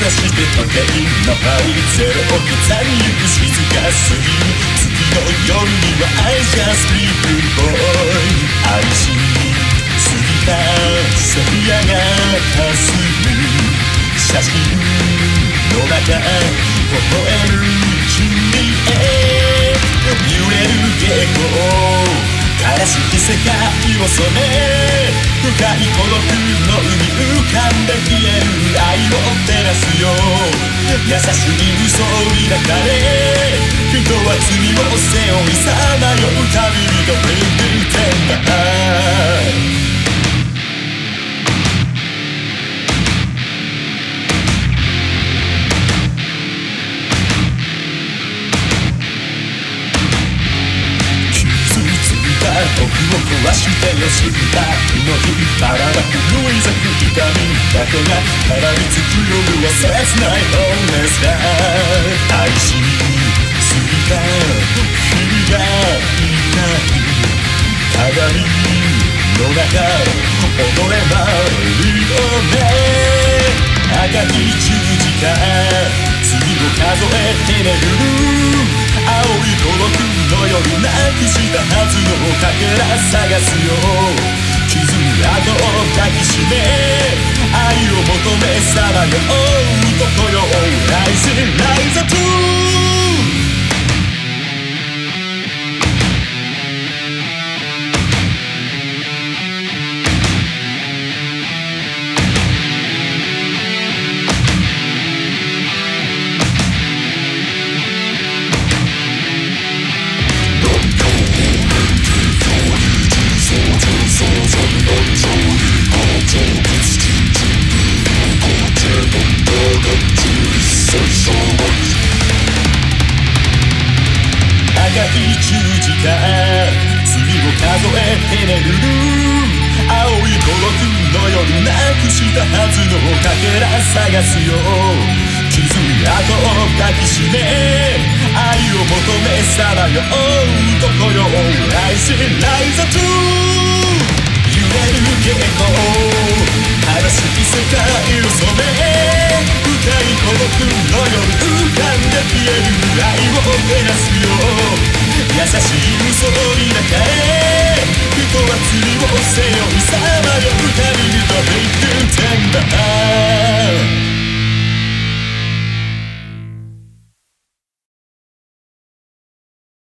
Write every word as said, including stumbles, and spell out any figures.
して時計の針ゼロを刻みゆく静かすぎる次の夜には I just sleep boy 愛しすぎたセピアが霞む写真の中微笑む君へ揺れる下校悲しき世界を染め深い孤独の海浮かんで消える愛を照らすよ優しい嘘に抱かれ人は罪を背負いさまよう旅人 Bring me tender僕を壊してよしだの日ばらばくるいざく痛みだけが絡みつく夜は切ないホーネスだ愛しすぎた日が痛い鏡の中踊ればリオネ赤き十字架罪を数えて眠る青い孤独の夜なくしたはずのかけら探すよ傷跡を抱きしめ愛を求めさまよう男よ Rise Rise up to赤き十字架罪を数えて眠る青い孤独の夜なくしたはずのかけら探すよ傷跡を抱きしめ愛を求めさまよう男よ Rise Rise up to 揺れる下校悲しき世界を染め深い孤独の夜浮かんで消える愛を照らすよ優しい嘘に抱かれ人は罪を背負いさまよ